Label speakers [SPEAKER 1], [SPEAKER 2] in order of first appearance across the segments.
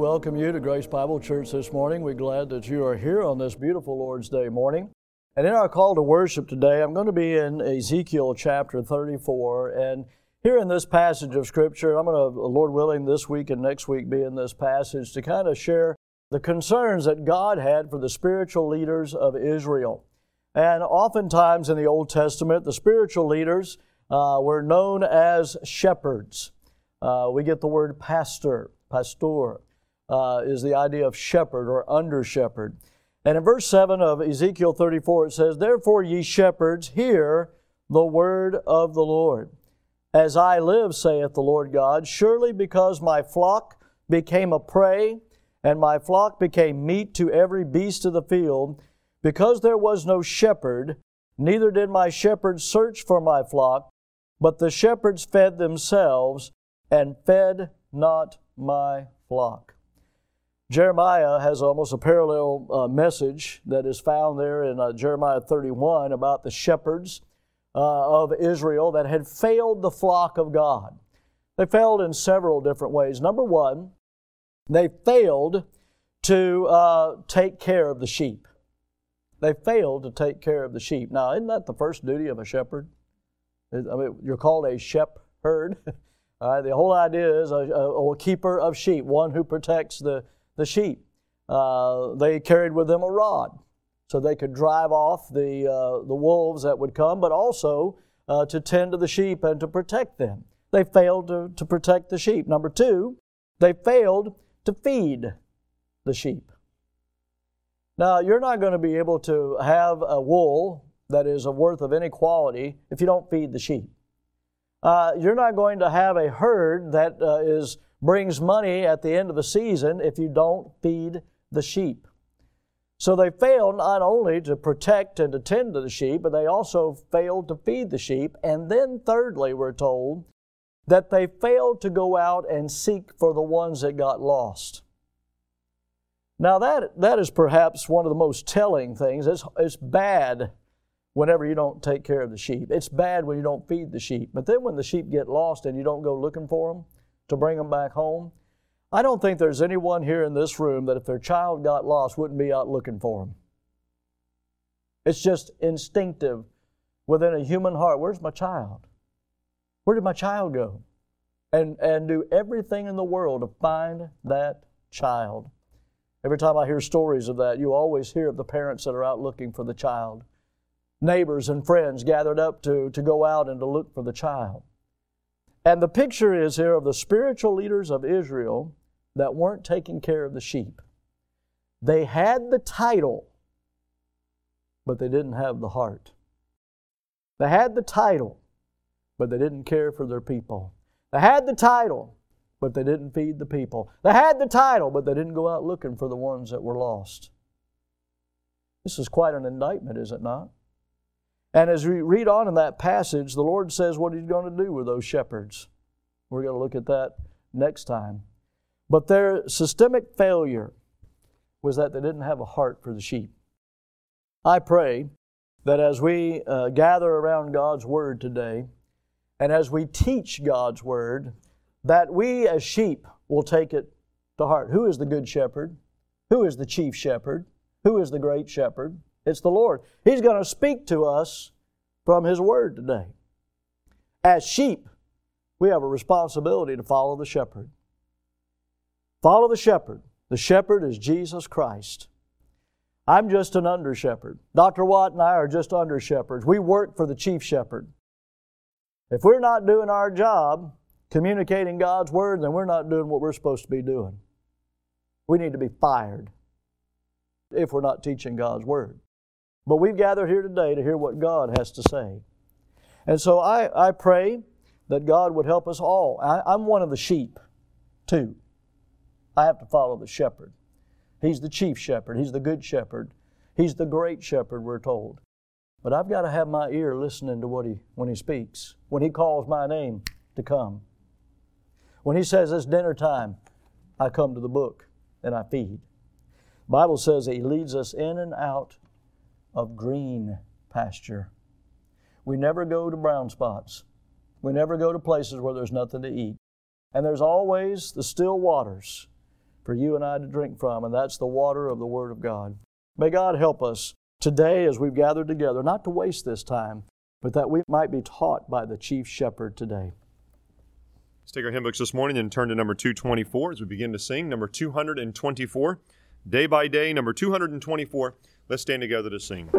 [SPEAKER 1] welcome you to Grace Bible Church this morning. We're glad that you are here on this beautiful Lord's Day morning. And in our call to worship today, I'm going to be in Ezekiel chapter 34. And here in this passage of Scripture, I'm going to, Lord willing, this week and next week be in this passage to kind of share the concerns that God had for the spiritual leaders of Israel. And oftentimes in the Old Testament, the spiritual leaders were known as shepherds. We get the word pastor is the idea of shepherd or under shepherd. And in verse 7 of Ezekiel 34 it says, "Therefore ye shepherds, hear the word of the Lord. As I live, saith the Lord God, surely because my flock became a prey, and my flock became meat to every beast of the field, because there was no shepherd, neither did my shepherds search for my flock, but the shepherds fed themselves, and fed not my flock." Jeremiah has almost a parallel message that is found there in Jeremiah 31 about the shepherds of Israel that had failed the flock of God. They failed in several different ways. Number one, they failed to take care of the sheep. They failed to take care of the sheep. Now, isn't that the first duty of a shepherd? I mean, you're called a shepherd. The whole idea is a keeper of sheep, one who protects the sheep. They carried with them a rod so they could drive off the wolves that would come, but also to tend to the sheep and to protect them. They failed to protect the sheep. Number two, they failed to feed the sheep. Now, you're not going to be able to have a wool that is a worth of any quality if you don't feed the sheep. You're not going to have a herd that brings money at the end of the season if you don't feed the sheep. So they failed not only to protect and to tend to the sheep, but they also failed to feed the sheep. And then thirdly, we're told that they failed to go out and seek for the ones that got lost. Now that is perhaps one of the most telling things. It's bad whenever you don't take care of the sheep. It's bad when you don't feed the sheep. But then when the sheep get lost and you don't go looking for them to bring them back home, I don't think there's anyone here in this room that if their child got lost wouldn't be out looking for them. It's just instinctive within a human heart. Where's my child? Where did my child go? And do everything in the world to find that child. Every time I hear stories of that, you always hear of the parents that are out looking for the child. Neighbors and friends gathered up to go out and to look for the child. And the picture is here of the spiritual leaders of Israel that weren't taking care of the sheep. They had the title, but they didn't have the heart. They had the title, but they didn't care for their people. They had the title, but they didn't feed the people. They had the title, but they didn't go out looking for the ones that were lost. This is quite an indictment, is it not? And as we read on in that passage, the Lord says what He's going to do with those shepherds. We're going to look at that next time. But their systemic failure was that they didn't have a heart for the sheep. I pray that as we gather around God's Word today, and as we teach God's Word, that we as sheep will take it to heart. Who is the good shepherd? Who is the chief shepherd? Who is the great shepherd? It's the Lord. He's going to speak to us from His Word today. As sheep, we have a responsibility to follow the shepherd. Follow the shepherd. The shepherd is Jesus Christ. I'm just an under shepherd. Dr. Watt and I are just under shepherds. We work for the chief shepherd. If we're not doing our job, communicating God's Word, then we're not doing what we're supposed to be doing. We need to be fired if we're not teaching God's Word. But we've gathered here today to hear what God has to say. And so I pray that God would help us all. I'm one of the sheep, too. I have to follow the shepherd. He's the chief shepherd. He's the good shepherd. He's the great shepherd, we're told. But I've got to have my ear listening to when He speaks. When He calls my name to come. When He says it's dinner time, I come to the book and I feed. The Bible says that He leads us in and out of green pasture. We never go to brown spots. We never go to places where there's nothing to eat. And there's always the still waters for you and I to drink from, and that's the water of the Word of God. May God help us today as we've gathered together, not to waste this time, but that we might be taught by the Chief Shepherd today.
[SPEAKER 2] Let's take our hymn books this morning and turn to number 224 as we begin to sing. Number 224, Day by Day, number 224. Let's stand together to sing.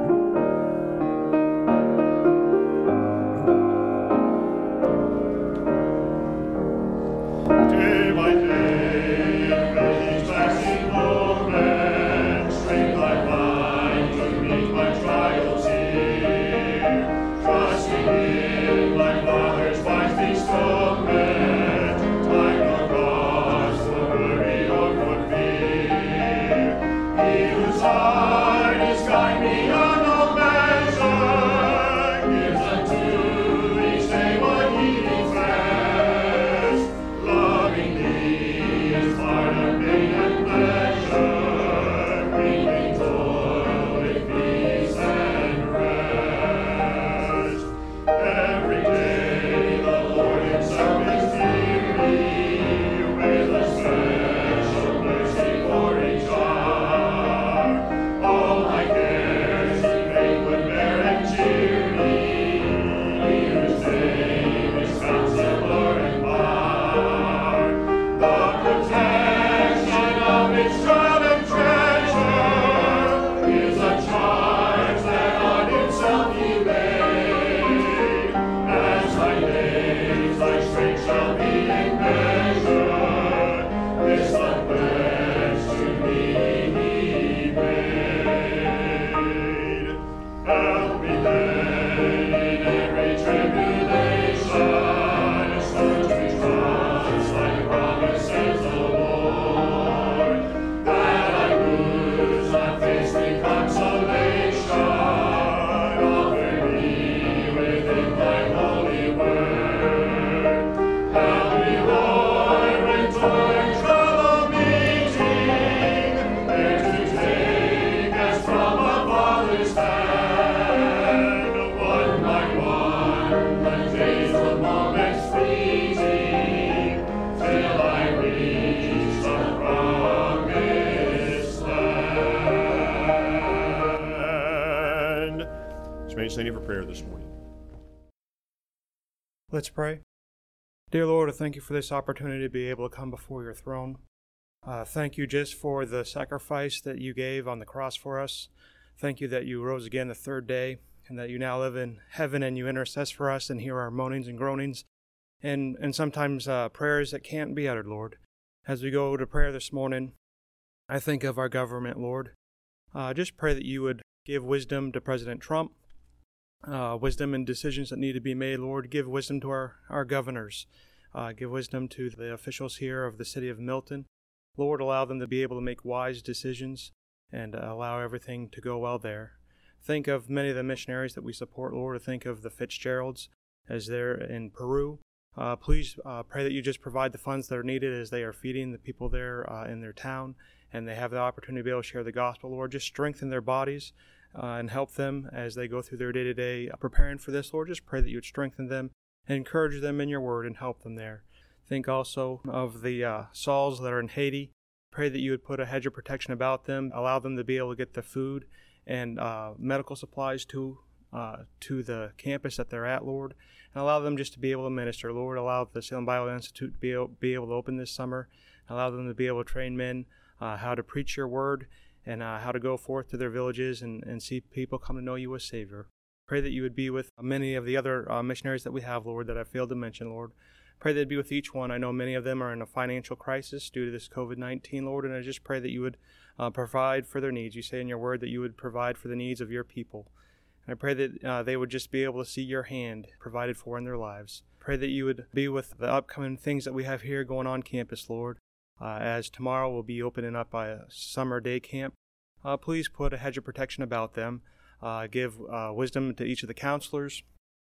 [SPEAKER 2] Stand for prayer this morning.
[SPEAKER 3] Let's pray. Dear Lord, I thank you for this opportunity to be able to come before your throne. Thank you just for the sacrifice that you gave on the cross for us. Thank you that you rose again the third day and that you now live in heaven and you intercess for us and hear our moanings and groanings and sometimes prayers that can't be uttered, Lord. As we go to prayer this morning, I think of our government, Lord. Just pray that you would give wisdom to President Trump. Wisdom in decisions that need to be made, Lord. Give wisdom to our governors. Give wisdom to the officials here of the city of Milton. Lord, allow them to be able to make wise decisions and allow everything to go well there. Think of many of the missionaries that we support, Lord. Think of the Fitzgeralds as they're in Peru. Please pray that you just provide the funds that are needed as they are feeding the people there in their town and they have the opportunity to be able to share the gospel, Lord. Just strengthen their bodies. And help them as they go through their day-to-day preparing for this, Lord. Just pray that you would strengthen them and encourage them in your word and help them there. Think also of the Sauls that are in Haiti. Pray that you would put a hedge of protection about them, allow them to be able to get the food and medical supplies to the campus that they're at, Lord, and allow them just to be able to minister, Lord. Allow the Salem Bible Institute to be able to open this summer. Allow them to be able to train men how to preach your word and how to go forth to their villages and see people come to know you as Savior. Pray that you would be with many of the other missionaries that we have, Lord, that I failed to mention, Lord. Pray that you'd be with each one. I know many of them are in a financial crisis due to this COVID-19, Lord, and I just pray that you would provide for their needs. You say in your word that you would provide for the needs of your people. And I pray that they would just be able to see your hand provided for in their lives. Pray that you would be with the upcoming things that we have here going on campus, Lord. As tomorrow we'll be opening up a summer day camp. Please put a hedge of protection about them. Give wisdom to each of the counselors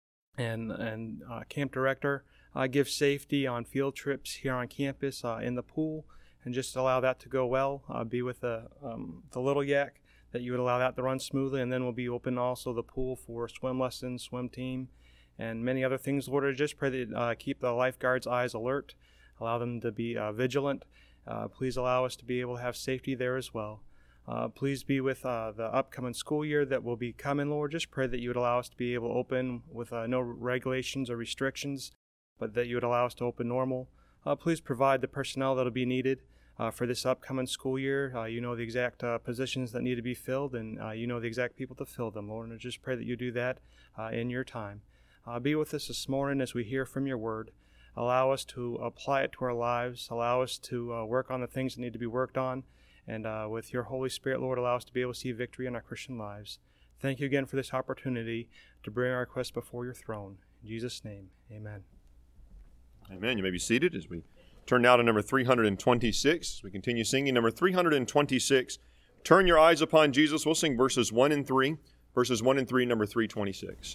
[SPEAKER 3] and camp director. Give safety on field trips here on campus, in the pool, and just allow that to go well. Be with the Little Yak, that you would allow that to run smoothly, and then we'll be open also the pool for swim lessons, swim team, and many other things. Lord, I just pray that keep the lifeguards' eyes alert, allow them to be vigilant, Please allow us to be able to have safety there as well. Please be with the upcoming school year that will be coming, Lord. Just pray that you would allow us to be able to open with no regulations or restrictions, but that you would allow us to open normal. Please provide the personnel that will be needed for this upcoming school year. You know the exact positions that need to be filled, and you know the exact people to fill them, Lord. And I just pray that you do that in your time. Be with us this morning as we hear from your word. Allow us to apply it to our lives. Allow us to work on the things that need to be worked on. And with your Holy Spirit, Lord, allow us to be able to see victory in our Christian lives. Thank you again for this opportunity to bring our requests before your throne. In Jesus' name, amen.
[SPEAKER 2] Amen. You may be seated as we turn now to number 326. We continue singing number 326. Turn your eyes upon Jesus. We'll sing verses 1 and 3. Verses 1 and 3, number 326.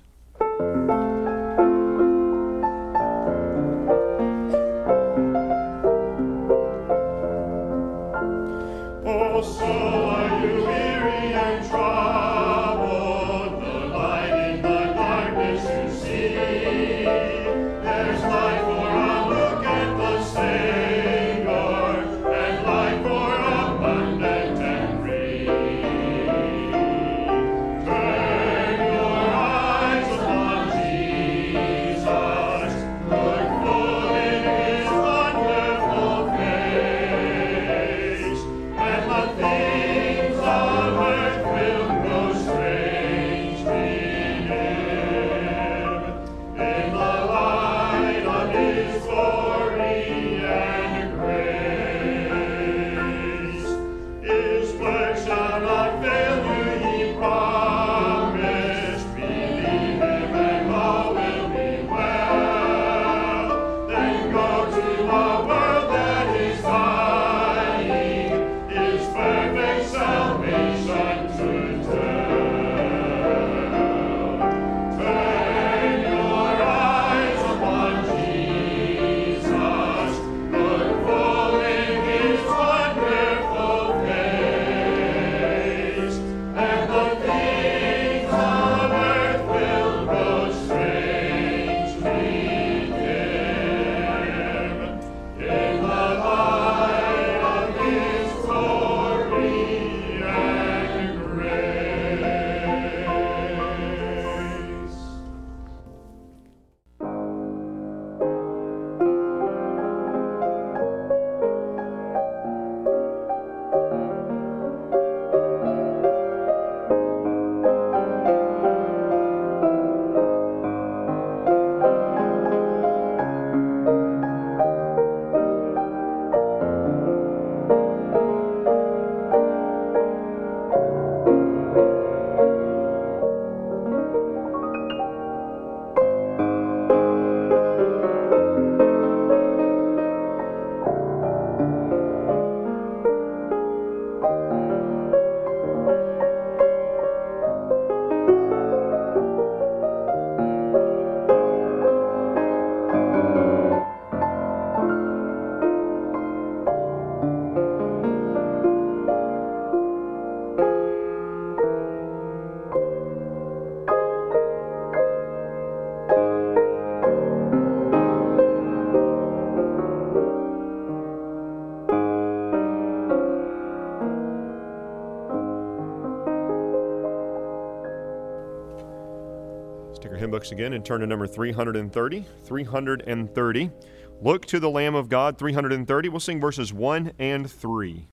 [SPEAKER 2] Take our hymn books again and turn to number 330. 330. Look to the Lamb of God, 330. We'll sing verses 1 and 3.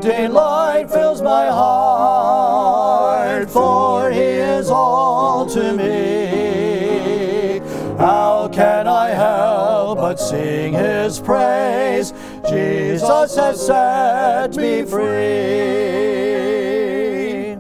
[SPEAKER 1] delight fills my heart, for He is all to me. How can I help but sing His praise? Jesus has set me free.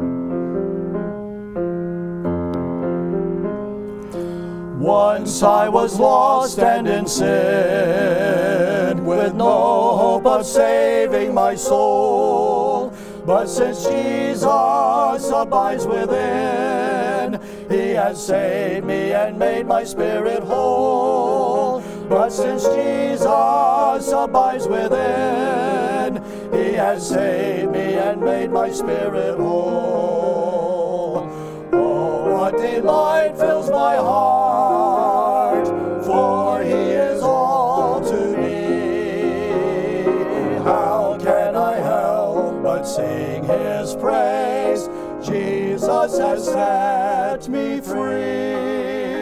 [SPEAKER 1] Once I was lost and in sin, with no hope of saving my soul. But since Jesus abides within, He has saved me and made my spirit whole. But since Jesus abides within, He has saved me and made my spirit whole. Oh, what delight fills my heart, for He is all to me. How can I help but sing His praise? Jesus has set me free.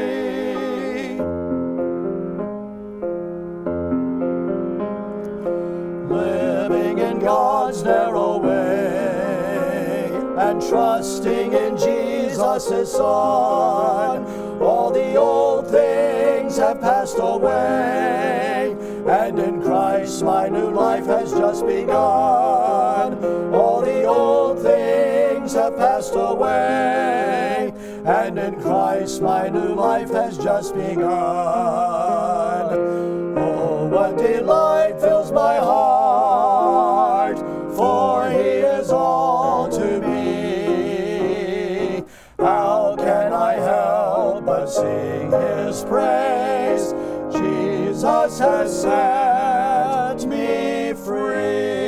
[SPEAKER 1] Living in God's narrow way and trusting in Jesus His Son, all the old things have passed away, and in Christ my new life has just begun. All the old things have passed away, and in Christ my new life has just begun. Oh, what delight fills my heart, for He is all to me. How can I help but sing His praise? Jesus has set me free.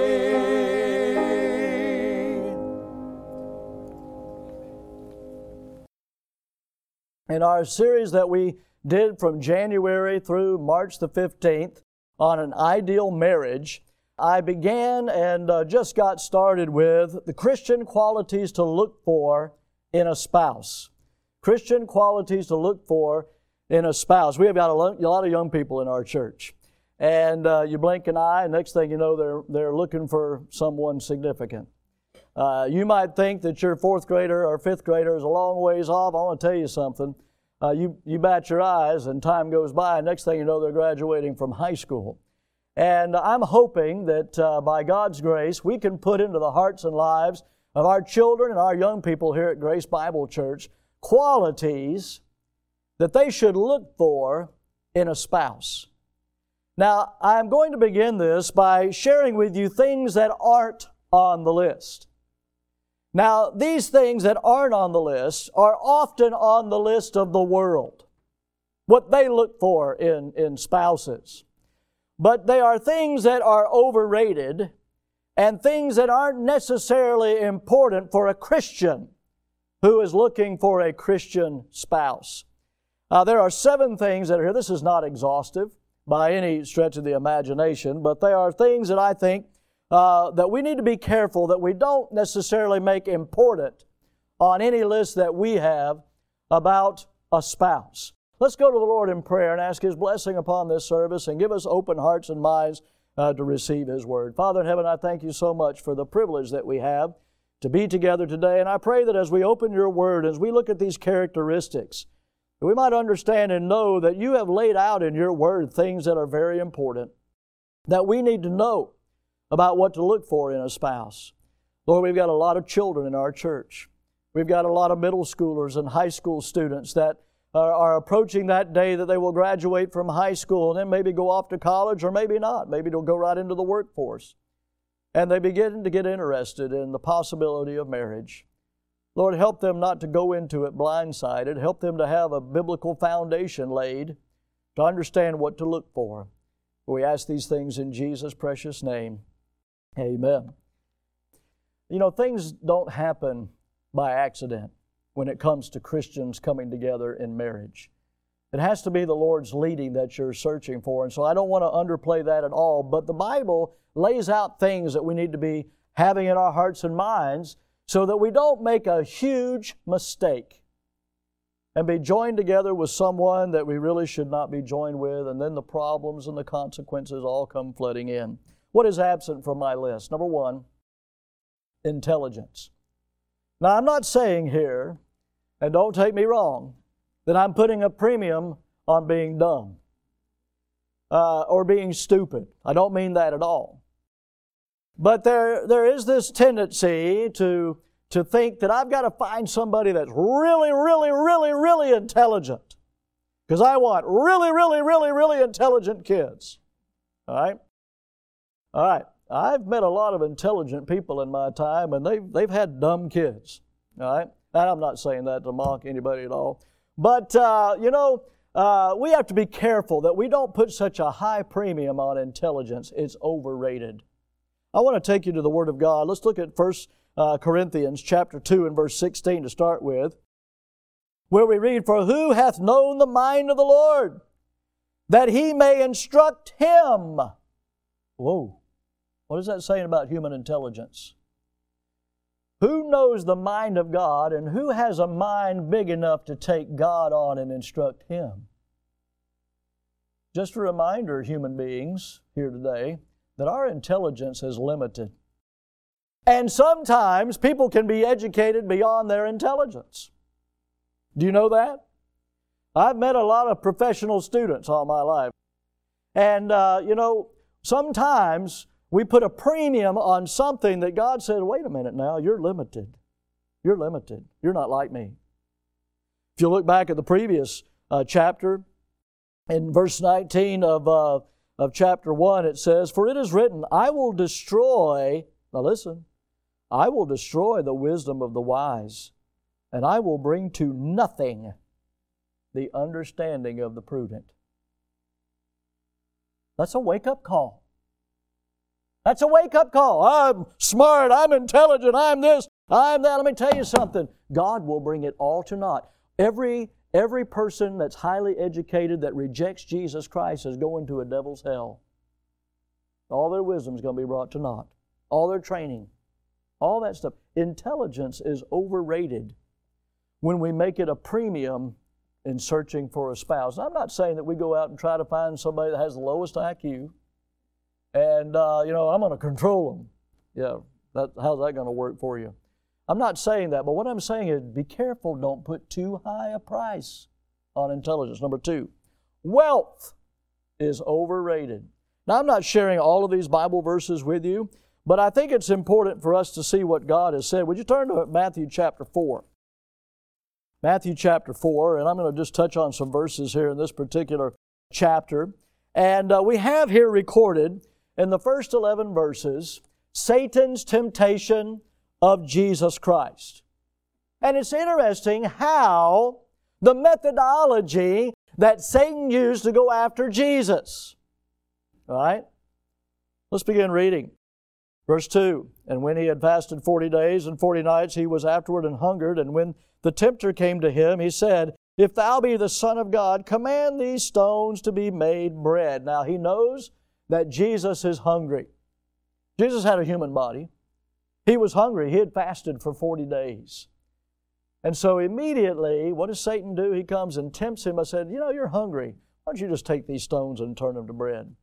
[SPEAKER 1] In our series that we did from January through March the 15th on an ideal marriage, I began and just got started with the Christian qualities to look for in a spouse. Christian qualities to look for in a spouse. We have got a lot of young people in our church. And you blink an eye, and next thing you know, they're looking for someone significant. You might think that your fourth grader or fifth grader is a long ways off. I want to tell you something. You bat your eyes, and time goes by, and next thing you know, they're graduating from high school. And I'm hoping that by God's grace, we can put into the hearts and lives of our children and our young people here at Grace Bible Church qualities that they should look for in a spouse. Now, I'm going to begin this by sharing with you things that aren't on the list. Now, these things that aren't on the list are often on the list of the world, what they look for in spouses. But they are things that are overrated and things that aren't necessarily important for a Christian who is looking for a Christian spouse. There are 7 things that are here. This is not exhaustive by any stretch of the imagination, but they are things that I think that we need to be careful that we don't necessarily make important on any list that we have about a spouse. Let's go to the Lord in prayer and ask His blessing upon this service and give us open hearts and minds to receive His Word. Father in heaven, I thank You so much for the privilege that we have to be together today, and I pray that as we open Your Word, as we look at these characteristics, that we might understand and know that You have laid out in Your Word things that are very important, that we need to know about what to look for in a spouse. Lord, we've got a lot of children in our church. We've got a lot of middle schoolers and high school students that are approaching that day that they will graduate from high school and then maybe go off to college or maybe not. Maybe they'll go right into the workforce. And they begin to get interested in the possibility of marriage. Lord, help them not to go into it blindsided. Help them to have a biblical foundation laid to understand what to look for. We ask these things in Jesus' precious name. Amen. You know, things don't happen by accident when it comes to Christians coming together in marriage. It has to be the Lord's leading that you're searching for. And so I don't want to underplay that at all. But the Bible lays out things that we need to be having in our hearts and minds so that we don't make a huge mistake and be joined together with someone that we really should not be joined with, and then the problems and the consequences all come flooding in. What is absent from my list? Number one, intelligence. Now, I'm not saying here, and don't take me wrong, that I'm putting a premium on being dumb or being stupid. I don't mean that at all. But there is this tendency to think that I've got to find somebody that's really, really, really, really intelligent. Because I want really, really, really, really intelligent kids. All right? All right. I've met a lot of intelligent people in my time, and they've had dumb kids. All right? And I'm not saying that to mock anybody at all. But, we have to be careful that we don't put such a high premium on intelligence. It's overrated. I want to take you to the Word of God. Let's look at 1 Corinthians chapter 2 and verse 16 to start with, where we read, "For who hath known the mind of the Lord, that He may instruct him?" Whoa. What is that saying about human intelligence? Who knows the mind of God, and who has a mind big enough to take God on and instruct Him? Just a reminder, human beings here today, that our intelligence is limited. And sometimes people can be educated beyond their intelligence. Do you know that? I've met a lot of professional students all my life. And, sometimes we put a premium on something that God said, wait a minute now, you're limited. You're limited. You're not like me. If you look back at the previous chapter, in verse 19 of chapter 1, it says, "For it is written, I will destroy," now listen, "I will destroy the wisdom of the wise, and I will bring to nothing the understanding of the prudent." That's a wake-up call. That's a wake-up call. I'm smart, I'm intelligent, I'm this, I'm that. Let me tell you something. God will bring it all to naught. Every person that's highly educated that rejects Jesus Christ is going to a devil's hell. All their wisdom is going to be brought to naught. All their training. All that stuff. Intelligence is overrated when we make it a premium in searching for a spouse. I'm not saying that we go out and try to find somebody that has the lowest IQ and, I'm going to control them. Yeah, how's that going to work for you? I'm not saying that, but what I'm saying is be careful, don't put too high a price on intelligence. Number two, wealth is overrated. Now, I'm not sharing all of these Bible verses with you, but I think it's important for us to see what God has said. Would you turn to Matthew chapter 4? Matthew chapter 4, and I'm going to just touch on some verses here in this particular chapter. And we have here recorded in the first 11 verses Satan's temptation of Jesus Christ. And it's interesting how the methodology that Satan used to go after Jesus. All right? Let's begin reading. Verse 2, "And when he had fasted 40 days and 40 nights, he was afterward and hungered. And when the tempter came to him, he said, If thou be the Son of God, command these stones to be made bread." Now he knows that Jesus is hungry. Jesus had a human body. He was hungry. He had fasted for 40 days. And so immediately, what does Satan do? He comes and tempts him. I said, you're hungry. Why don't you just take these stones and turn them to bread?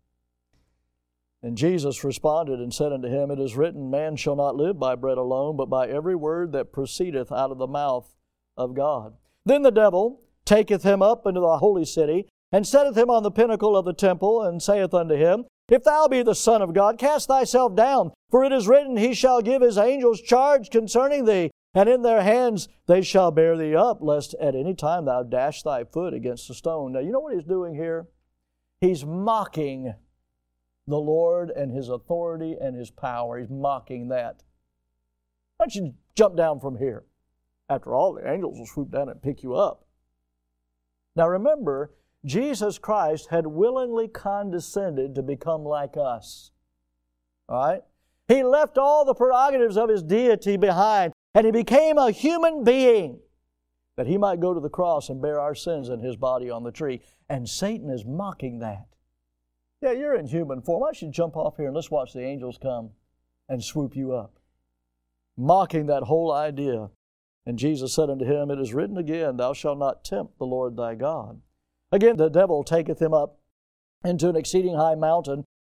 [SPEAKER 1] And Jesus responded and said unto him, It is written, Man shall not live by bread alone, but by every word that proceedeth out of the mouth of God. Then the devil taketh him up into the holy city, and setteth him on the pinnacle of the temple, and saith unto him, If thou be the Son of God, cast thyself down, for it is written, He shall give His angels charge concerning thee, and in their hands they shall bear thee up, lest at any time thou dash thy foot against a stone. Now, you know what he's doing here? He's mocking the Lord and His authority and His power. He's mocking that. Why don't you jump down from here? After all, the angels will swoop down and pick you up. Now remember, Jesus Christ had willingly condescended to become like us. All right? He left all the prerogatives of His deity behind, and He became a human being that He might go to the cross and bear our sins in His body on the tree. And Satan is mocking that. Yeah, you're in human form. Why don't you jump off here and let's watch the angels come and swoop you up? Mocking that whole idea. And Jesus said unto him, It is written again, Thou shalt not tempt the Lord thy God. Again, the devil taketh him up into an exceeding high mountain,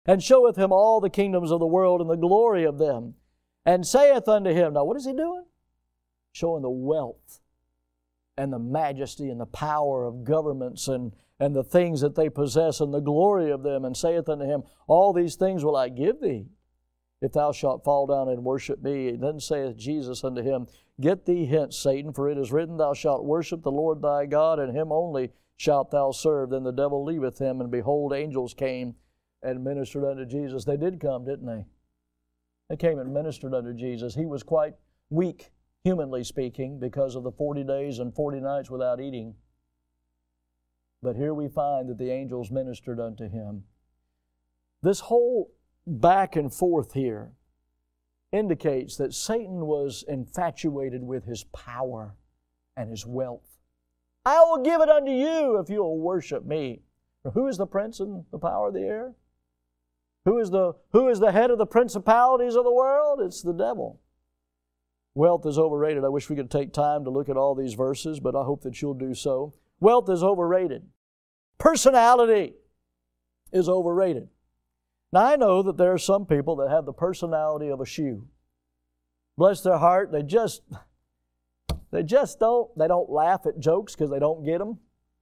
[SPEAKER 1] and showeth him all the kingdoms of the world and the glory of them, and saith unto him, now what is he doing? Showing the wealth and the majesty and the power of governments and the things that they possess and the glory of them, and saith unto him, all these things will I give thee, if thou shalt fall down and worship me. And then saith Jesus unto him, get thee hence, Satan, for it is written, thou shalt worship the Lord thy God, and him only shalt thou serve. Then the devil leaveth him, and behold, angels came and ministered unto Jesus. They did come, didn't they? They came and ministered unto Jesus. He was quite weak, humanly speaking, because of the 40 days and 40 nights without eating. But here we find that the angels ministered unto him. This whole back and forth here indicates that Satan was infatuated with his power and his wealth. I will give it unto you if you will worship me. Who is the prince and the power of the air? Who is the head of the principalities of the world? It's the devil. Wealth is overrated. I wish we could take time to look at all these verses, but I hope that you'll do so. Wealth is overrated. Personality is overrated. Now, I know that there are some people that have the personality of a shoe. Bless their heart, they don't laugh at jokes because they don't get them.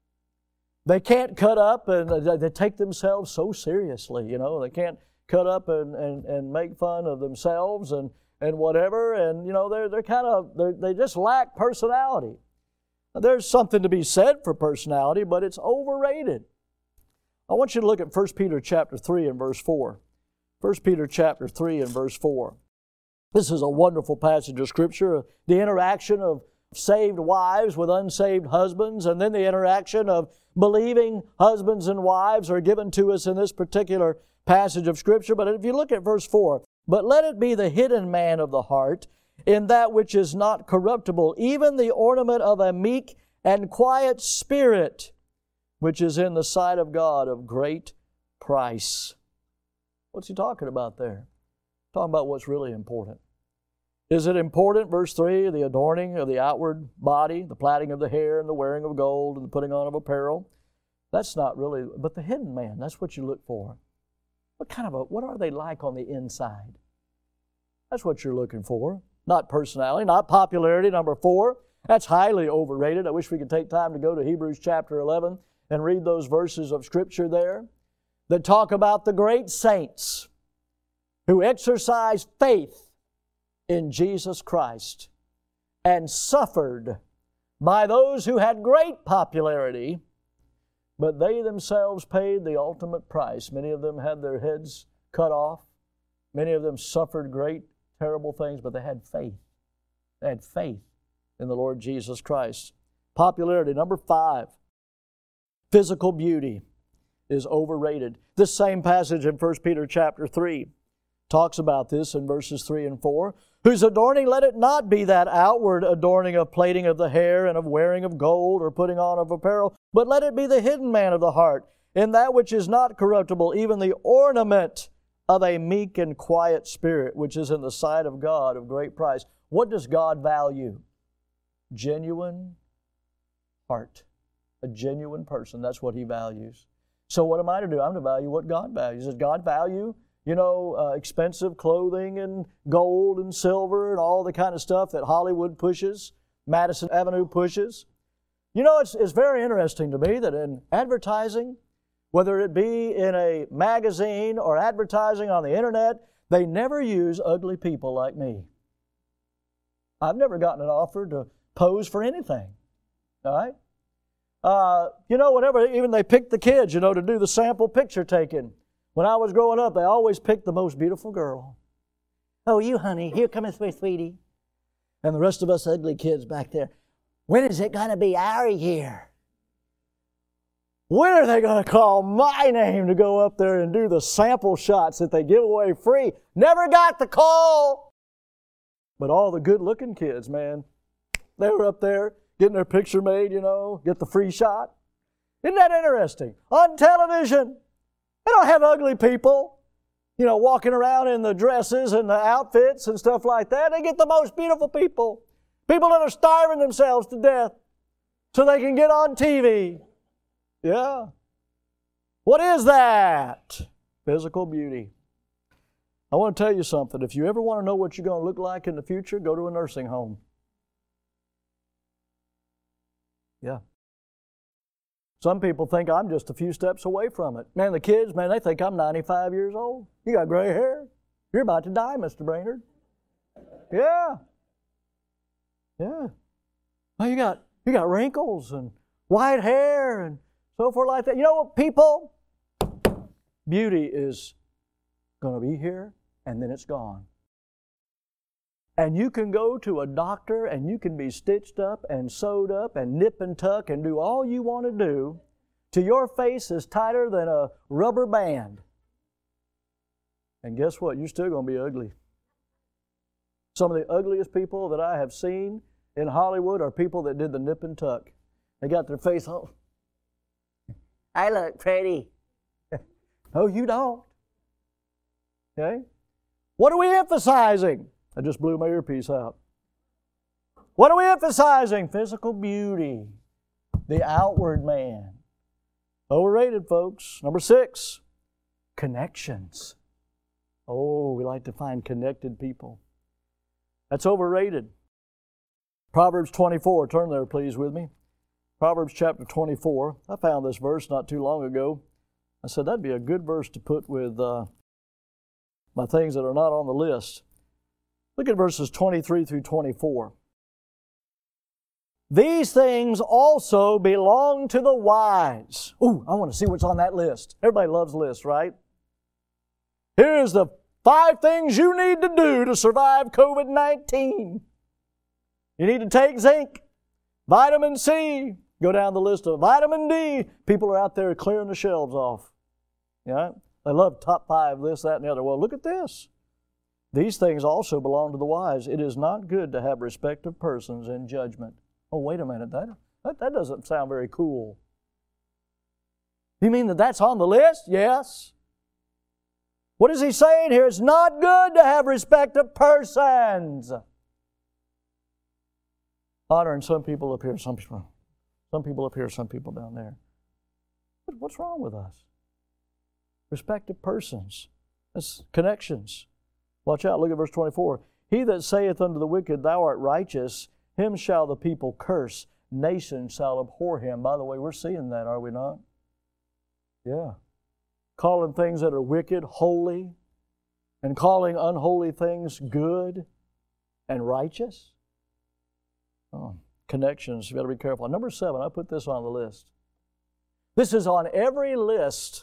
[SPEAKER 1] They can't cut up, and they take themselves so seriously, you know. They can't cut up and make fun of themselves and whatever, and, you know, they just lack personality. Now, there's something to be said for personality, but it's overrated. I want you to look at 1 Peter chapter 3 and verse 4. 1 Peter chapter 3 and verse 4. This is a wonderful passage of Scripture. The interaction of saved wives with unsaved husbands, and then the interaction of believing husbands and wives are given to us in this particular passage of Scripture. But if you look at verse 4, but let it be the hidden man of the heart, in that which is not corruptible, even the ornament of a meek and quiet spirit, which is in the sight of God of great price. What's he talking about there? Talking about what's really important. Is it important, verse 3, the adorning of the outward body, the plaiting of the hair, and the wearing of gold, and the putting on of apparel? That's not really, but the hidden man, that's what you look for. What are they like on the inside? That's what you're looking for. Not personality, not popularity. Number 4, that's highly overrated. I wish we could take time to go to Hebrews chapter 11 and read those verses of Scripture there that talk about the great saints who exercised faith in Jesus Christ and suffered by those who had great popularity, but they themselves paid the ultimate price. Many of them had their heads cut off. Many of them suffered great, terrible things, but they had faith. They had faith in the Lord Jesus Christ. Popularity. Number 5. Physical beauty is overrated. This same passage in 1 Peter chapter 3 talks about this in verses 3 and 4. Whose adorning, let it not be that outward adorning of plaiting of the hair and of wearing of gold or putting on of apparel, but let it be the hidden man of the heart, in that which is not corruptible, even the ornament of a meek and quiet spirit, which is in the sight of God of great price. What does God value? Genuine heart. A genuine person. That's what He values. So what am I to do? I'm to value what God values. Does God value, expensive clothing and gold and silver and all the kind of stuff that Hollywood pushes, Madison Avenue pushes? You know, it's very interesting to me that in advertising, whether it be in a magazine or advertising on the internet, they never use ugly people like me. I've never gotten an offer to pose for anything. All right? Whenever even they pick the kids, to do the sample picture taking. When I was growing up, they always picked the most beautiful girl. Oh, you honey, here cometh my sweetie. And the rest of us ugly kids back there. When is it going to be our year? When are they going to call my name to go up there and do the sample shots that they give away free? Never got the call. But all the good-looking kids, man, they were up there getting their picture made, get the free shot. Isn't that interesting? On television, they don't have ugly people, walking around in the dresses and the outfits and stuff like that. They get the most beautiful people. People that are starving themselves to death so they can get on TV. Yeah. What is that? Physical beauty. I want to tell you something. If you ever want to know what you're going to look like in the future, go to a nursing home. Yeah. Some people think I'm just a few steps away from it. Man, the kids, man, they think I'm 95 years old. You got gray hair. You're about to die, Mr. Brainerd. Yeah. Yeah. Well, you got wrinkles and white hair and so forth like that. You know what, people? Beauty is going to be here, and then it's gone. And you can go to a doctor and you can be stitched up and sewed up and nip and tuck and do all you want to do till your face is tighter than a rubber band. And guess what? You're still going to be ugly. Some of the ugliest people that I have seen in Hollywood are people that did the nip and tuck. They got their face on. I look pretty. No, you don't. Okay? What are we emphasizing? I just blew my earpiece out. What are we emphasizing? Physical beauty. The outward man. Overrated, folks. Number 6, connections. Oh, we like to find connected people. That's overrated. Proverbs 24. Turn there, please, with me. Proverbs chapter 24. I found this verse not too long ago. I said that'd be a good verse to put with my things that are not on the list. Look at verses 23 through 24. These things also belong to the wise. Ooh, I want to see what's on that list. Everybody loves lists, right? Here's the 5 things you need to do to survive COVID-19. You need to take zinc, vitamin C. Go down the list of vitamin D. People are out there clearing the shelves off. Yeah, they love top 5, this, that, and the other. Well, look at this. These things also belong to the wise. It is not good to have respect of persons in judgment. Oh, wait a minute. That doesn't sound very cool. You mean that's on the list? Yes. What is he saying here? It's not good to have respect of persons. Honoring some people up here, some people up here, some people down there. What's wrong with us? Respect of persons. That's connections. Watch out, look at verse 24. He that saith unto the wicked, Thou art righteous, him shall the people curse. Nations shall abhor him. By the way, we're seeing that, are we not? Yeah. Calling things that are wicked holy, and calling unholy things good and righteous. Oh, connections, you've got to be careful. Number 7, I put this on the list. This is on every list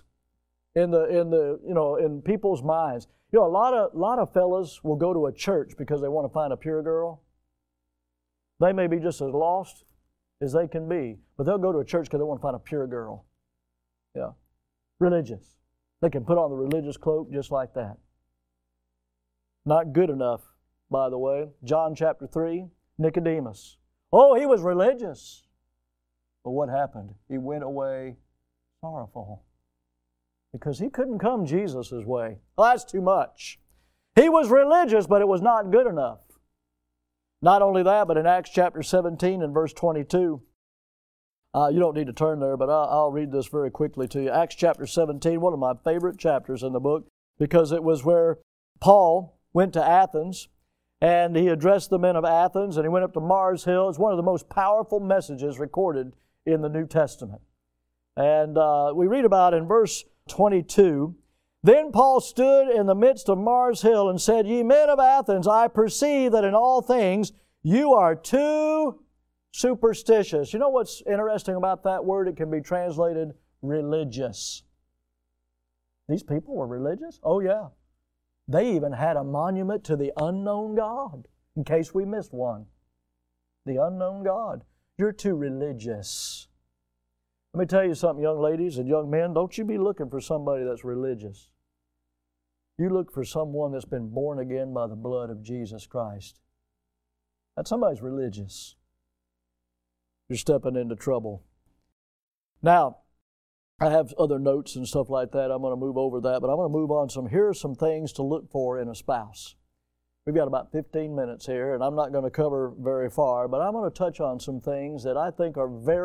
[SPEAKER 1] in people's minds. You know, a lot of fellas will go to a church because they want to find a pure girl. They may be just as lost as they can be, but they'll go to a church because they want to find a pure girl. Yeah. Religious. They can put on the religious cloak just like that. Not good enough, by the way. John chapter 3, Nicodemus. Oh, he was religious. But what happened? He went away sorrowful. Because he couldn't come Jesus' way. Well, that's too much. He was religious, but it was not good enough. Not only that, but in Acts chapter 17 and verse 22, you don't need to turn there, but I'll read this very quickly to you. Acts chapter 17, one of my favorite chapters in the book, because it was where Paul went to Athens, and he addressed the men of Athens, and he went up to Mars Hill. It's one of the most powerful messages recorded in the New Testament. And we read about in verse 22, Then Paul stood in the midst of Mars Hill and said, Ye men of Athens, I perceive that in all things you are too superstitious. You know what's interesting about that word? It can be translated religious. These people were religious? Oh yeah. They even had a monument to the unknown God, in case we missed one. The unknown God. You're too religious. Let me tell you something, young ladies and young men. Don't you be looking for somebody that's religious. You look for someone that's been born again by the blood of Jesus Christ. That somebody's religious. You're stepping into trouble. Now, I have other notes and stuff like that. I'm going to move over that, but I'm going to move on here are some things to look for in a spouse. We've got about 15 minutes here, and I'm not going to cover very far, but I'm going to touch on some things that I think are very,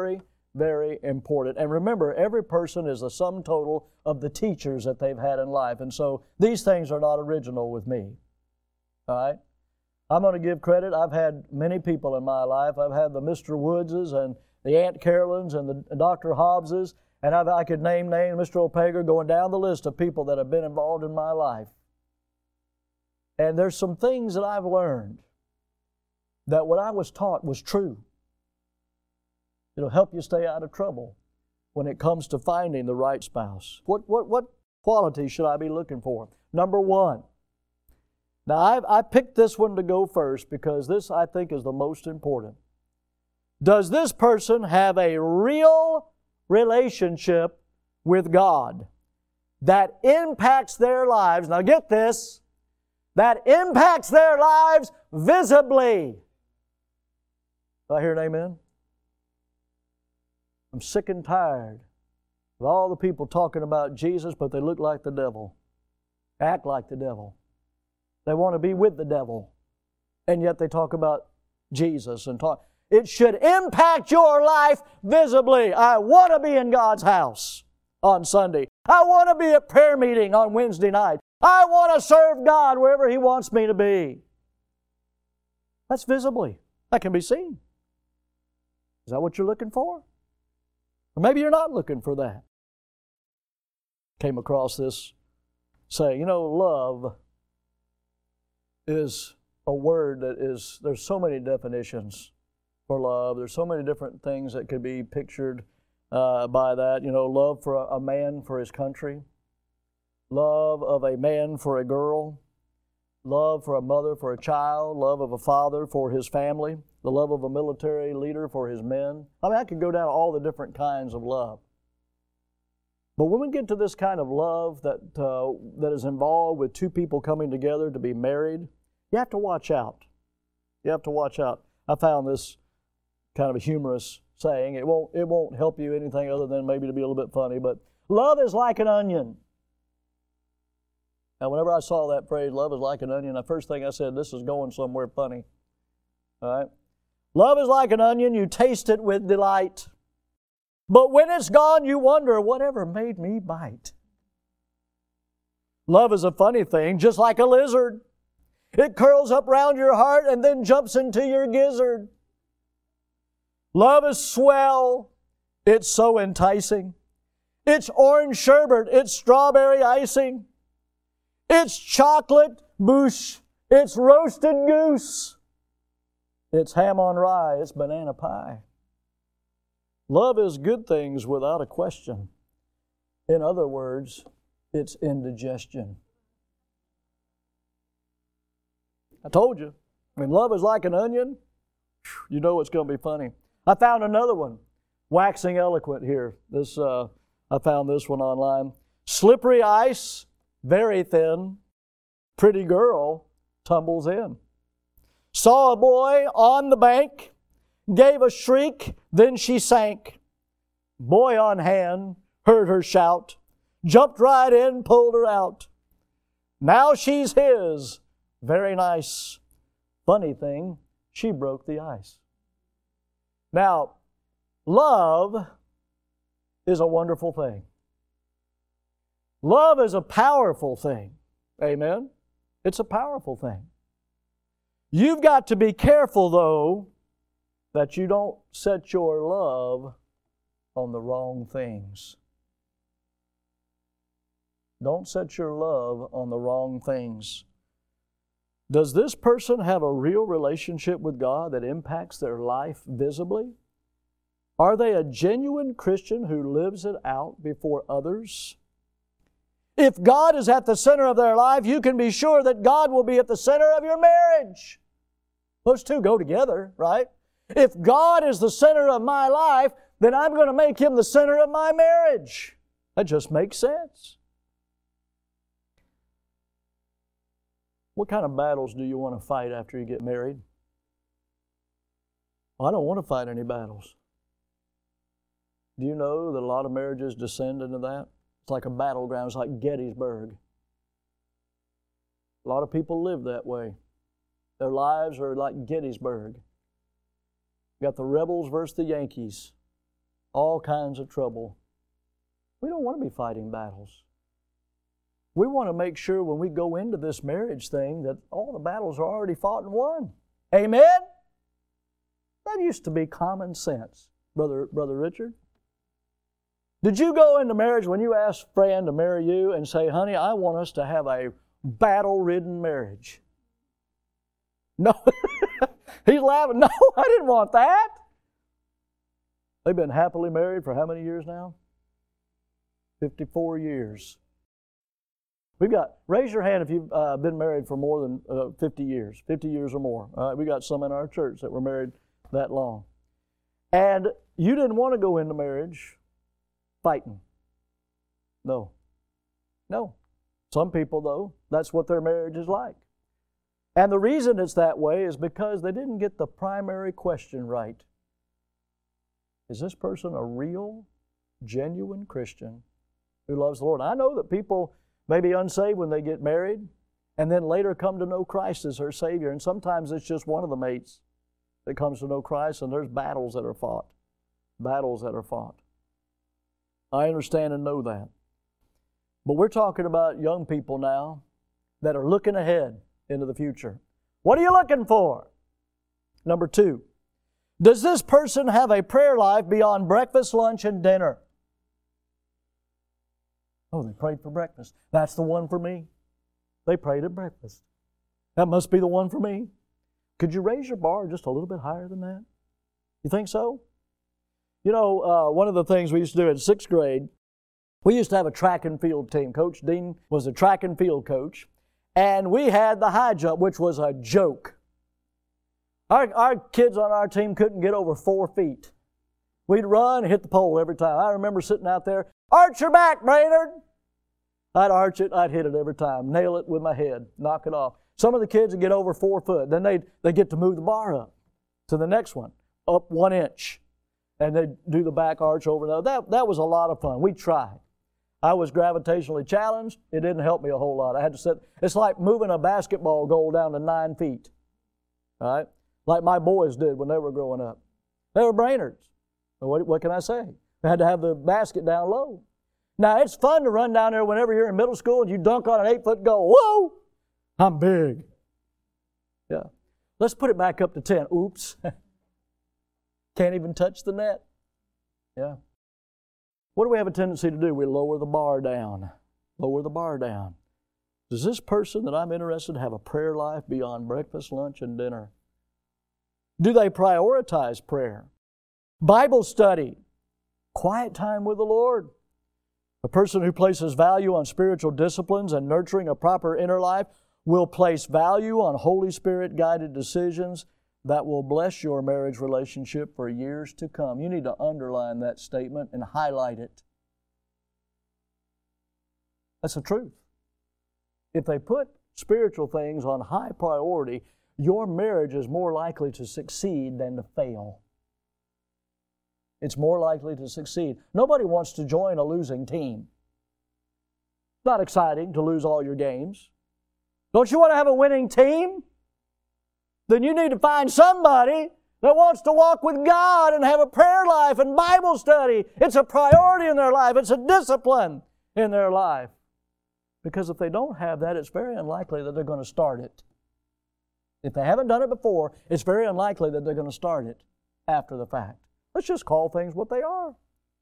[SPEAKER 1] very important. And remember, every person is the sum total of the teachers that they've had in life. And so these things are not original with me. All right? I'm going to give credit. I've had many people in my life. I've had the Mr. Woodses and the Aunt Carolyns and the Dr. Hobbses, and I could name Mr. Opega, going down the list of people that have been involved in my life. And there's some things that I've learned that what I was taught was true. It'll help you stay out of trouble when it comes to finding the right spouse. What qualities should I be looking for? Number one. Now, I picked this one to go first because this, I think, is the most important. Does this person have a real relationship with God that impacts their lives? Now, get this. That impacts their lives visibly. Do I hear an amen? I'm sick and tired of all the people talking about Jesus, but they look like the devil, act like the devil. They want to be with the devil, and yet they talk about Jesus and talk. It should impact your life visibly. I want to be in God's house on Sunday. I want to be at prayer meeting on Wednesday night. I want to serve God wherever He wants me to be. That's visibly. That can be seen. Is that what you're looking for? Or maybe you're not looking for that. Came across this saying, love is a word that is, there's so many definitions for love. There's so many different things that could be pictured by that. Love for a man for his country. Love of a man for a girl. Love for a mother for a child. Love of a father for his family. The love of a military leader for his men. I could go down all the different kinds of love. But when we get to this kind of love that is involved with two people coming together to be married, you have to watch out. You have to watch out. I found this kind of a humorous saying. It won't help you anything other than maybe to be a little bit funny, but love is like an onion. Now, whenever I saw that phrase, love is like an onion, the first thing I said, this is going somewhere funny. All right? Love is like an onion, you taste it with delight. But when it's gone, you wonder, whatever made me bite? Love is a funny thing, just like a lizard. It curls up round your heart and then jumps into your gizzard. Love is swell. It's so enticing. It's orange sherbet. It's strawberry icing. It's chocolate mousse. It's roasted goose. It's ham on rye. It's banana pie. Love is good things without a question. In other words, it's indigestion. I told you. When love is like an onion, you know it's going to be funny. I found another one. Waxing eloquent here. I found this one online. Slippery ice, very thin. Pretty girl tumbles in. Saw a boy on the bank, gave a shriek, then she sank. Boy on hand, heard her shout, jumped right in, pulled her out. Now she's his, very nice. Funny thing, she broke the ice. Now, love is a wonderful thing. Love is a powerful thing. Amen? It's a powerful thing. You've got to be careful, though, that you don't set your love on the wrong things. Don't set your love on the wrong things. Does this person have a real relationship with God that impacts their life visibly? Are they a genuine Christian who lives it out before others? If God is at the center of their life, you can be sure that God will be at the center of your marriage. Those two go together, right? If God is the center of my life, then I'm going to make Him the center of my marriage. That just makes sense. What kind of battles do you want to fight after you get married? Well, I don't want to fight any battles. Do you know that a lot of marriages descend into that? It's like a battleground. It's like Gettysburg. A lot of people live that way. Their lives are like Gettysburg. You got the rebels versus the Yankees. all kinds of trouble. We don't want to be fighting battles. We want to make sure when we go into this marriage thing that all the battles are already fought and won. Amen? That used to be common sense, Brother Richard. Did you go into marriage when you asked Fran to marry you and say, honey, I want us to have a battle-ridden marriage? No. He's laughing. No, I didn't want that. They've been happily married for how many years now? 54 years. Raise your hand if you've been married for more than 50 years or more. We got some in our church that were married that long. And you didn't want to go into marriage fighting. No. Some people, though, that's what their marriage is like. And the reason it's that way is because they didn't get the primary question right. Is this person a real, genuine Christian who loves the Lord? I know that people may be unsaved when they get married and then later come to know Christ as their Savior. And sometimes it's just one of the mates that comes to know Christ, and there's battles that are fought. I understand and know that. But we're talking about young people now that are looking ahead into the future. What are you looking for? Number 2, does this person have a prayer life beyond breakfast, lunch, and dinner? Oh, they prayed for breakfast. That's the one for me. They prayed at breakfast. That must be the one for me. Could you raise your bar just a little bit higher than that? You think so? You know, one of the things we used to do in 6th grade, we used to have a track and field team. Coach Dean was a track and field coach. And we had the high jump, which was a joke. Our kids on our team couldn't get over 4 feet. We'd run and hit the pole every time. I remember sitting out there, arch your back, Brainerd. I'd arch it, I'd hit it every time, nail it with my head, knock it off. Some of the kids would get over 4 foot. Then they get to move the bar up to the next one, up 1 inch. And they'd do the back arch over and over. That was a lot of fun. We tried. I was gravitationally challenged. It didn't help me a whole lot. I had to sit. It's like moving a basketball goal down to 9 feet. All right? Like my boys did when they were growing up. They were Brainards. What can I say? They had to have the basket down low. Now, it's fun to run down there whenever you're in middle school and you dunk on an 8-foot goal. Whoa! I'm big. Yeah. Let's put it back up to 10. Oops. Can't even touch the net. Yeah. What do we have a tendency to do? We lower the bar down. Lower the bar down. Does this person that I'm interested in have a prayer life beyond breakfast, lunch, and dinner? Do they prioritize prayer? Bible study. Quiet time with the Lord. A person who places value on spiritual disciplines and nurturing a proper inner life will place value on Holy Spirit-guided decisions that will bless your marriage relationship for years to come. You need to underline that statement and highlight it. That's the truth. If they put spiritual things on high priority, your marriage is more likely to succeed than to fail. It's more likely to succeed. Nobody wants to join a losing team. It's not exciting to lose all your games. Don't you want to have a winning team? Then you need to find somebody that wants to walk with God and have a prayer life and Bible study. It's a priority in their life. It's a discipline in their life. Because if they don't have that, it's very unlikely that they're going to start it. If they haven't done it before, it's very unlikely that they're going to start it after the fact. Let's just call things what they are.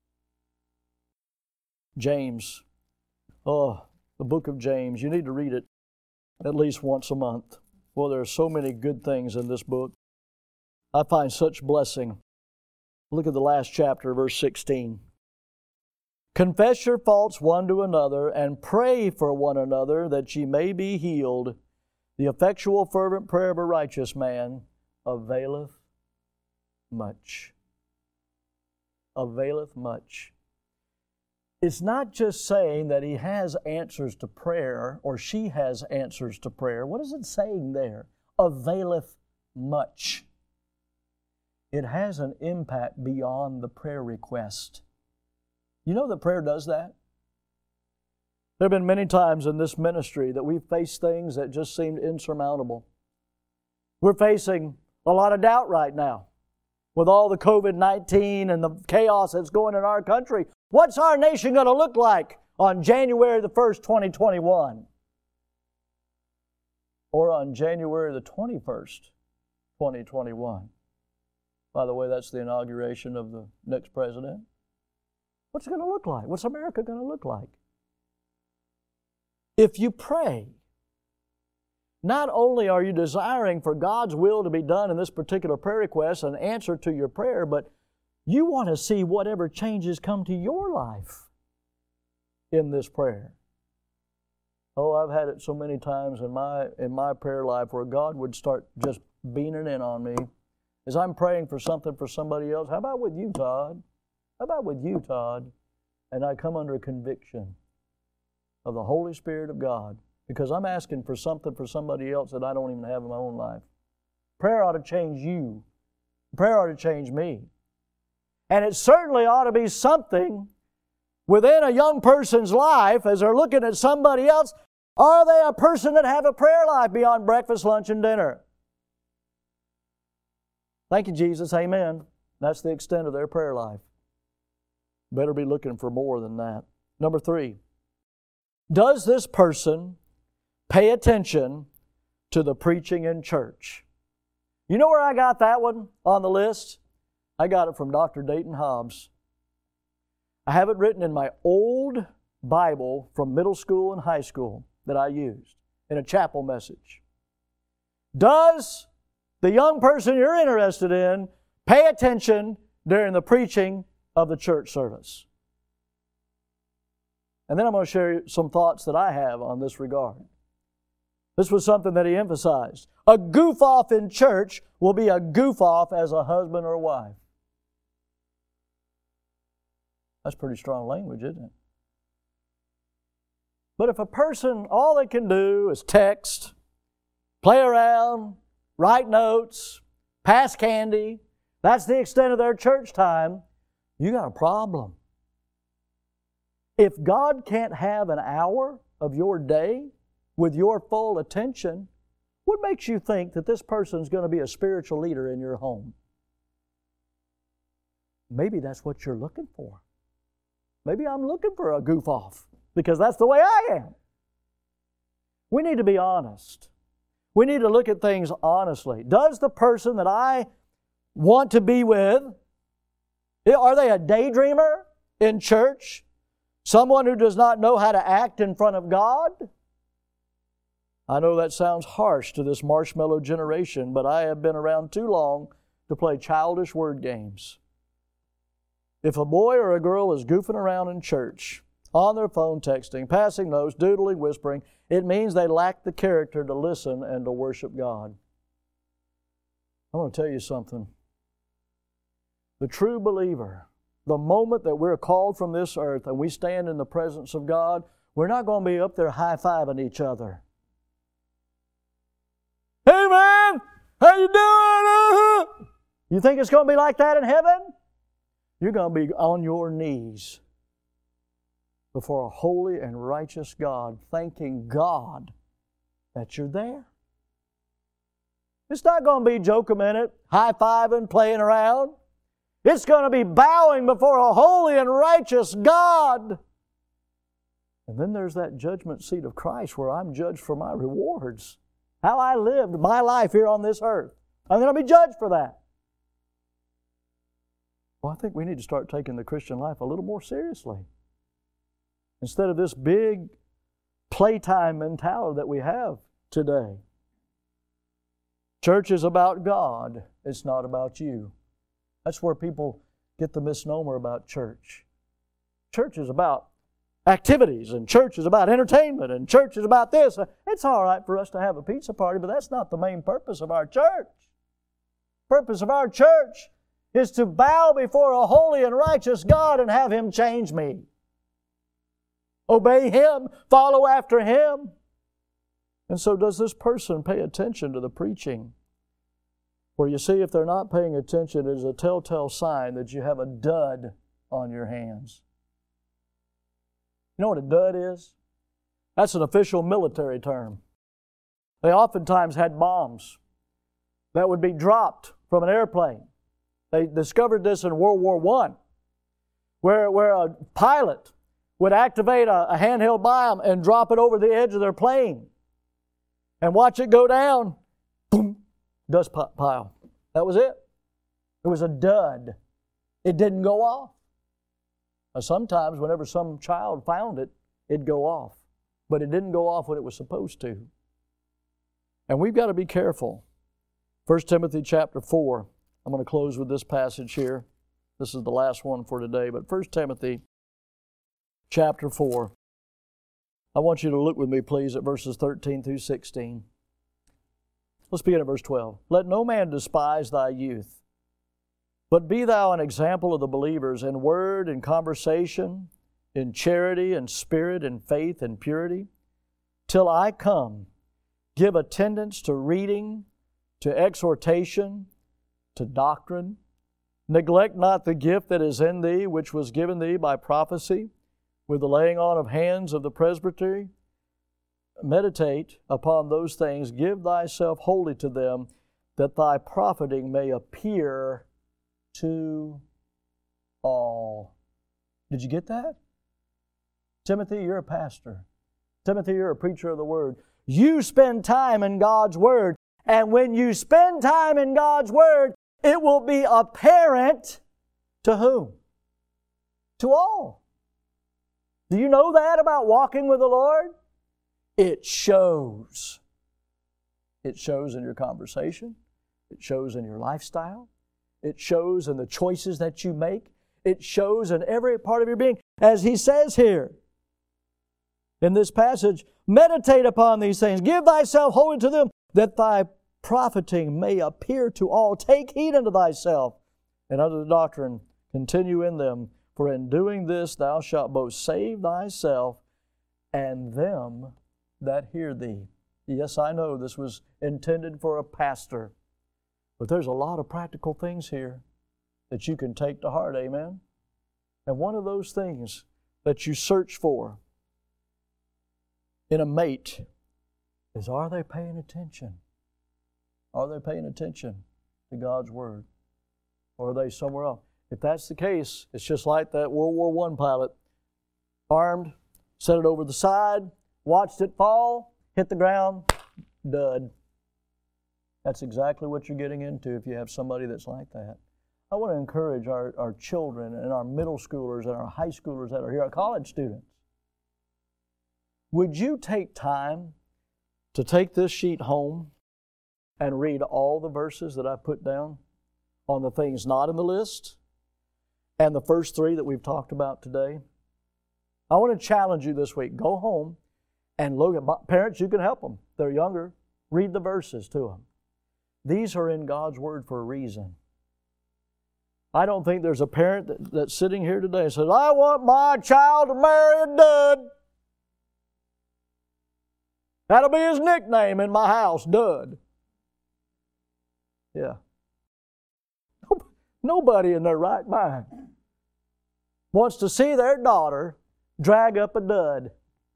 [SPEAKER 1] James. Oh, the book of James. You need to read it at least once a month. Well, there are so many good things in this book. I find such blessing. Look at the last chapter, verse 16. Confess your faults one to another and pray for one another that ye may be healed. The effectual fervent prayer of a righteous man availeth much. Availeth much. It's not just saying that he has answers to prayer or she has answers to prayer. What is it saying there? Availeth much. It has an impact beyond the prayer request. You know that prayer does that? There have been many times in this ministry that we've faced things that just seemed insurmountable. We're facing a lot of doubt right now. with all the COVID-19 and the chaos that's going in our country. What's our nation going to look like on January the 1st, 2021? Or on January the 21st, 2021? By the way, that's the inauguration of the next president. What's it going to look like? What's America going to look like? If you pray, not only are you desiring for God's will to be done in this particular prayer request, an answer to your prayer, but you want to see whatever changes come to your life in this prayer. Oh, I've had it so many times in my prayer life where God would start just beaming in on me as I'm praying for something for somebody else. How about with you, Todd? How about with you, Todd? And I come under conviction of the Holy Spirit of God because I'm asking for something for somebody else that I don't even have in my own life. Prayer ought to change you. Prayer ought to change me. And it certainly ought to be something within a young person's life as they're looking at somebody else. Are they a person that have a prayer life beyond breakfast, lunch, and dinner? Thank you, Jesus. Amen. That's the extent of their prayer life. Better be looking for more than that. Number 3, does this person pay attention to the preaching in church? You know where I got that one on the list? I got it from Dr. Dayton Hobbs. I have it written in my old Bible from middle school and high school that I used in a chapel message. Does the young person you're interested in pay attention during the preaching of the church service? And then I'm going to share some thoughts that I have on this regard. This was something that he emphasized. A goof-off in church will be a goof-off as a husband or a wife. That's pretty strong language, isn't it? But if a person, all they can do is text, play around, write notes, pass candy, that's the extent of their church time, you got a problem. If God can't have an hour of your day with your full attention, what makes you think that this person's going to be a spiritual leader in your home? Maybe that's what you're looking for. Maybe I'm looking for a goof-off because that's the way I am. We need to be honest. We need to look at things honestly. Does the person that I want to be with, are they a daydreamer in church? Someone who does not know how to act in front of God? I know that sounds harsh to this marshmallow generation, but I have been around too long to play childish word games. If a boy or a girl is goofing around in church, on their phone texting, passing notes, doodling, whispering, it means they lack the character to listen and to worship God. I'm going to tell you something. The true believer, the moment that we're called from this earth and we stand in the presence of God, we're not going to be up there high-fiving each other. Hey man, how you doing? You think it's going to be like that in heaven? You're going to be on your knees before a holy and righteous God, thanking God that you're there. It's not going to be joke a minute, high-fiving, playing around. It's going to be bowing before a holy and righteous God. And then there's that judgment seat of Christ where I'm judged for my rewards. How I lived my life here on this earth. I'm going to be judged for that. Well, I think we need to start taking the Christian life a little more seriously. Instead of this big playtime mentality that we have today. Church is about God. It's not about you. That's where people get the misnomer about church. Church is about activities, and church is about entertainment, and church is about this. It's all right for us to have a pizza party, but that's not the main purpose of our church. The purpose of our church is to bow before a holy and righteous God and have Him change me. Obey Him, follow after Him. And so does this person pay attention to the preaching? Where you see if they're not paying attention, it is a telltale sign that you have a dud on your hands. You know what a dud is? That's an official military term. They oftentimes had bombs that would be dropped from an airplane. They discovered this in World War I, where a pilot would activate a handheld bomb and drop it over the edge of their plane and watch it go down, boom, dust pile. That was it. It was a dud. It didn't go off. Now, sometimes whenever some child found it, it'd go off. But it didn't go off when it was supposed to. And we've got to be careful. 1 Timothy chapter 4. I'm going to close with this passage here. This is the last one for today. But 1 Timothy chapter 4. I want you to look with me, please, at verses 13 through 16. Let's begin at verse 12. Let no man despise thy youth, but be thou an example of the believers in word and conversation, in charity and spirit and faith and purity, till I come. Give attendance to reading, to exhortation, to doctrine. Neglect not the gift that is in thee, which was given thee by prophecy, with the laying on of hands of the presbytery. Meditate upon those things, give thyself wholly to them, that thy profiting may appear to all. Did you get that? Timothy, you're a pastor. Timothy, you're a preacher of the Word. You spend time in God's Word, and when you spend time in God's Word, it will be apparent to whom? To all. Do you know that about walking with the Lord? It shows. It shows in your conversation. It shows in your lifestyle. It shows in the choices that you make. It shows in every part of your being. As he says here in this passage, meditate upon these things. Give thyself wholly to them, that thy profiting may appear to all. Take heed unto thyself, and unto the doctrine continue in them. For in doing this thou shalt both save thyself and them that hear thee. Yes, I know this was intended for a pastor, but there's a lot of practical things here that you can take to heart, amen? And one of those things that you search for in a mate is, are they paying attention? Are they paying attention to God's Word? Or are they somewhere else? If that's the case, it's just like that World War I pilot. Armed, set it over the side, watched it fall, hit the ground, dud. That's exactly what you're getting into if you have somebody that's like that. I want to encourage our children and our middle schoolers and our high schoolers that are here, our college students. Would you take time to take this sheet home and read all the verses that I put down on the things not in the list and the first three that we've talked about today? I want to challenge you this week. Go home and look at, parents, you can help them. They're younger. Read the verses to them. These are in God's Word for a reason. I don't think there's a parent that's sitting here today and says, I want my child to marry a dud. That'll be his nickname in my house, Dud. Yeah. Nobody in their right mind wants to see their daughter drag up a dud.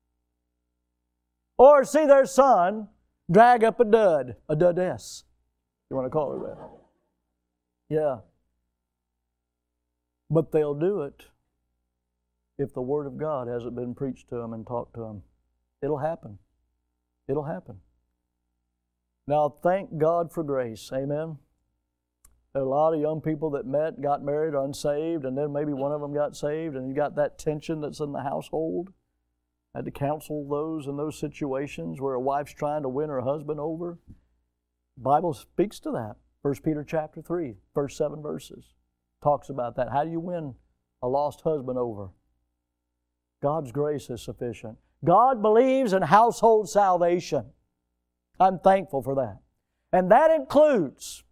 [SPEAKER 1] Or see their son drag up a dud, a dudess. You want to call her that? Yeah. But they'll do it if the Word of God hasn't been preached to them and taught to them. It'll happen. It'll happen. Now, thank God for grace. Amen. There are a lot of young people that met, got married, unsaved, and then maybe one of them got saved, and you got that tension that's in the household. I had to counsel those in those situations where a wife's trying to win her husband over. The Bible speaks to that. 1 Peter chapter 3, first 7 verses, talks about that. How do you win a lost husband over? God's grace is sufficient. God believes in household salvation. I'm thankful for that. And that includes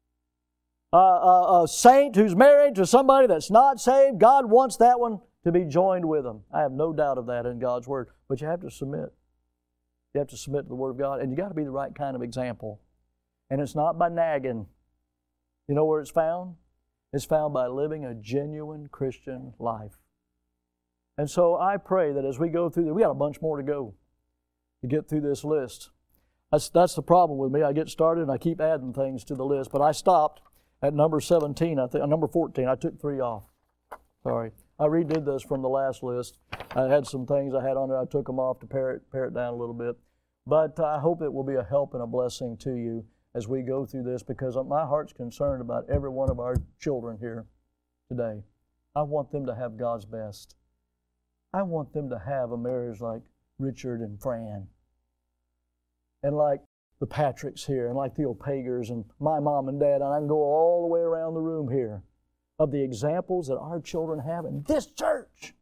[SPEAKER 1] a saint who's married to somebody that's not saved. God wants that one to be joined with them. I have no doubt of that in God's Word. But you have to submit. You have to submit to the Word of God. And you got to be the right kind of example. And it's not by nagging. You know where it's found? It's found by living a genuine Christian life. And so I pray that as we go through we got a bunch more to go to get through this list. That's the problem with me. I get started and I keep adding things to the list. But I stopped At number 17, I think, number 14, I took 3 off. Sorry. I redid this from the last list. I had some things I had on there. I took them off to pare it down a little bit. But I hope it will be a help and a blessing to you as we go through this, because my heart's concerned about every one of our children here today. I want them to have God's best. I want them to have a marriage like Richard and Fran, and like the Patricks here, and like the Opagers, and my mom and dad, and I can go all the way around the room here of the examples that our children have in this church,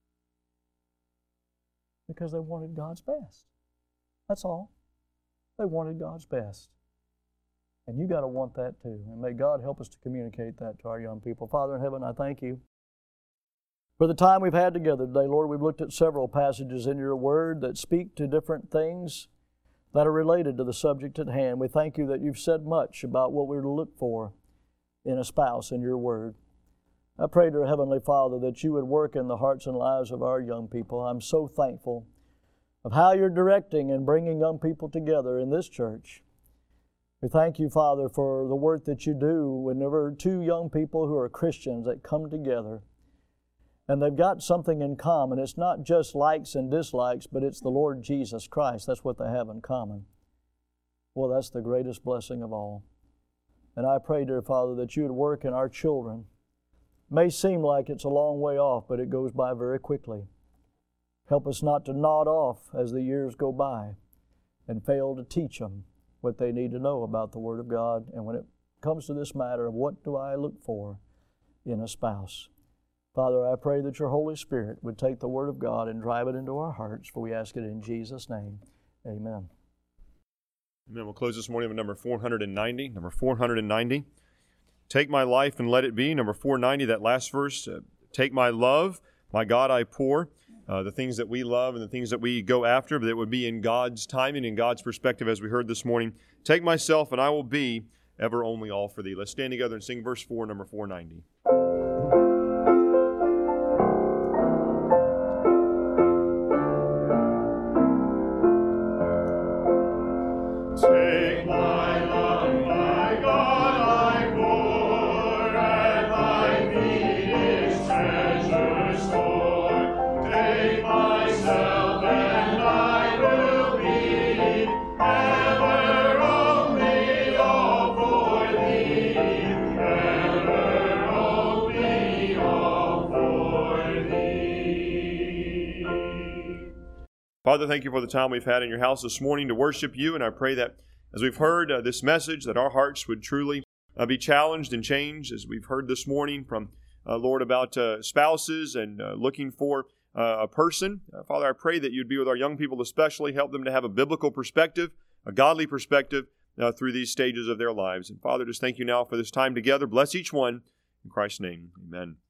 [SPEAKER 1] because they wanted God's best. That's all. They wanted God's best. And you got to want that too. And may God help us to communicate that to our young people. Father in heaven, I thank you for the time we've had together today. Lord, we've looked at several passages in your word that speak to different things that are related to the subject at hand. We thank you that you've said much about what we're to look for in a spouse in your word. I pray, dear Heavenly Father, that you would work in the hearts and lives of our young people. I'm so thankful of how you're directing and bringing young people together in this church. We thank you, Father, for the work that you do whenever 2 young people who are Christians that come together and they've got something in common. It's not just likes and dislikes, but it's the Lord Jesus Christ. That's what they have in common. Well, that's the greatest blessing of all. And I pray, dear Father, that you would work in our children. It may seem like it's a long way off, but it goes by very quickly. Help us not to nod off as the years go by and fail to teach them what they need to know about the Word of God. And when it comes to this matter of what do I look for in a spouse, Father, I pray that your Holy Spirit would take the Word of God and drive it into our hearts, for we ask it in Jesus' name. Amen.
[SPEAKER 2] Amen. We'll close this morning with number 490. Number 490. Take my life and let it be. Number 490, that last verse. Take my love, my God I pour. The things that we love and the things that we go after, but it would be in God's timing, in God's perspective, as we heard this morning. Take myself and I will be ever only all for thee. Let's stand together and sing verse 4, number 490.
[SPEAKER 4] Take my love, my God, I pour, at thy feet is treasure stored. Take myself, and I will be ever only all for thee, ever only all for thee.
[SPEAKER 2] Father, thank you for the time we've had in your house this morning to worship you, and I pray that as we've heard this message, that our hearts would truly be challenged and changed, as we've heard this morning from Lord about spouses and looking for a person. Father, I pray that you'd be with our young people especially, help them to have a biblical perspective, a godly perspective through these stages of their lives. And Father, just thank you now for this time together. Bless each one. In Christ's name, amen.